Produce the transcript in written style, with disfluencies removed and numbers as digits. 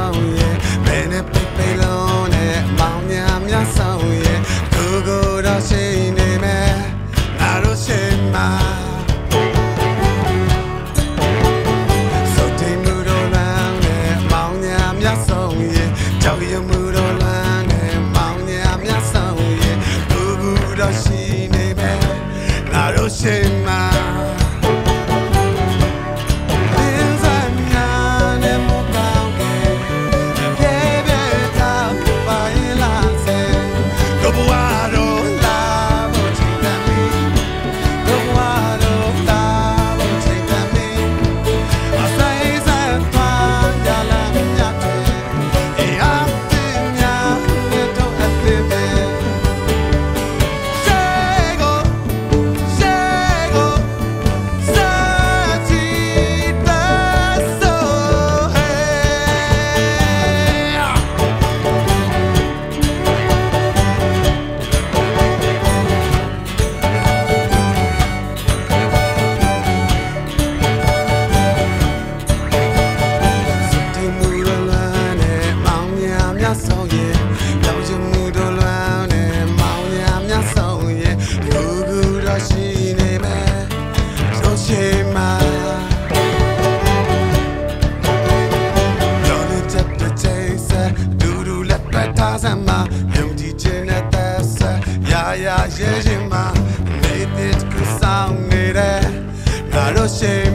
ဆောင်ရဲ့ဘယ်နဲ့ပိတ်ပိတ်လုံးနဲ့မောင်များများဆောင်ရဲ့ကိုကိုတော့ရှိနေမယ်ငါတို့ရှိမှာကြောက်ရွံ့မှုတော့လမ်းနဲ့မောင်ညာမြတ်ဆောင်ရဲ့ဘူဘူတော့ရှိနေမယ်ငါတို့ရှိမှာဆောင်ရဲ့ကြောက်ရွံ့မှုတော့လမ်းနဲ့မောင်ညာမြတ်ဆောင်ရဲ့ဘူဘူတော့ရှိနေမယ်ဆိုရှိမှာလောလေးချက်တဲ့ချိန်ဆက်ဒူဒူလက်ပတ်ထားစမ်းမှာယုံကြည်ခြင်းနဲ့သက်ဆက်ရာရာရဲရင်မှာနေတဲ့ကဆောင်နေတဲ့ငါတို့ရှိ